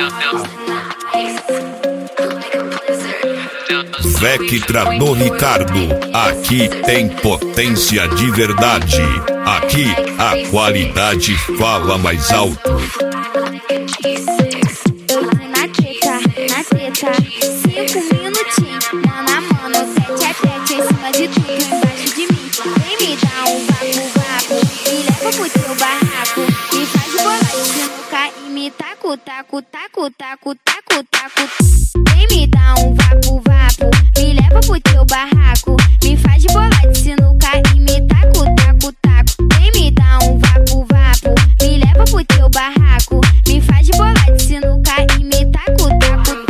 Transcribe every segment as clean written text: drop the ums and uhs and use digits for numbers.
Vectra do Ricardo, aqui tem potência de verdade. Aqui a qualidade fala mais alto. Na treta, 5 minutinhos, mano a mano, tete a tete, em cima de tudo, embaixo de mim. Vem me dar um vapo, me leva pro teu barraco, me faz bolar de sinuca e me taco, taco, taco, taco, taco, taco. Vem me dar um vapo, me leva pro teu barraco, me faz bolar de sinuca e me taco, taco, taco. Vem me dar um vapo, me leva pro teu barraco, me faz bolar de sinuca e me taco, taco, taco.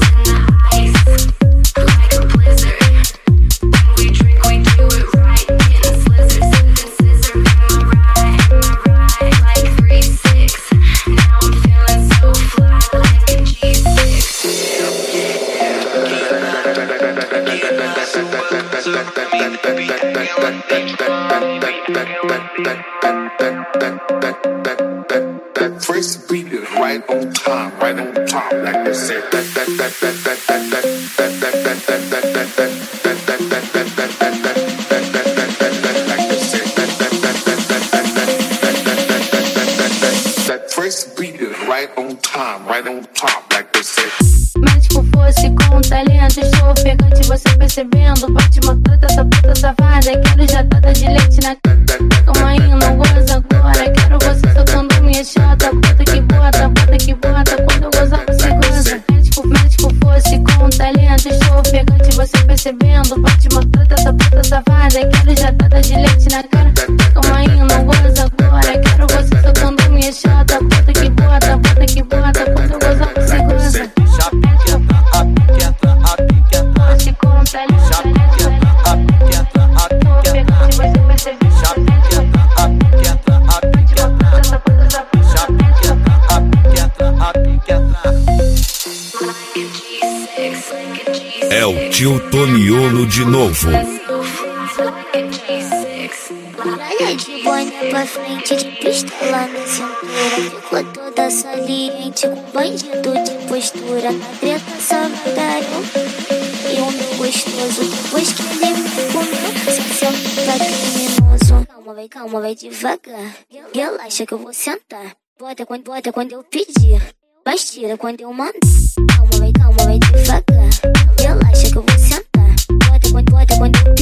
First beat is right on top, like they said. That first beat is right on top, like they said. Médico fosse com talento, estou ofegante, você percebendo. Bate mostrando essa puta safada, quero jatada de leite na calma aí, não goza agora. Quero você soltando minha chata, bota que bota, quando eu gozar você goza. Médico fosse com talento, estou ofegante, você percebendo. Bate mostrando essa puta safada, quero jatada de leite na cara. Calma aí, não goza agora. Quero você soltando minha chata, bota que bota, quando eu gozar você goza. É o tio Toniolo de novo. Olha de boné pra frente, de pistola na cintura. Ficou toda saliente, com bandido de postura. Na treta só vagaram e o meu gostoso. Depois que ele me comeu, se senta criminoso. Calma, vai devagar. Relaxa que eu vou sentar. Bota quando eu pedir, mas tira quando eu mandar. Calma, vai devagar. Relaxa que eu vou sentar. Bota quando eu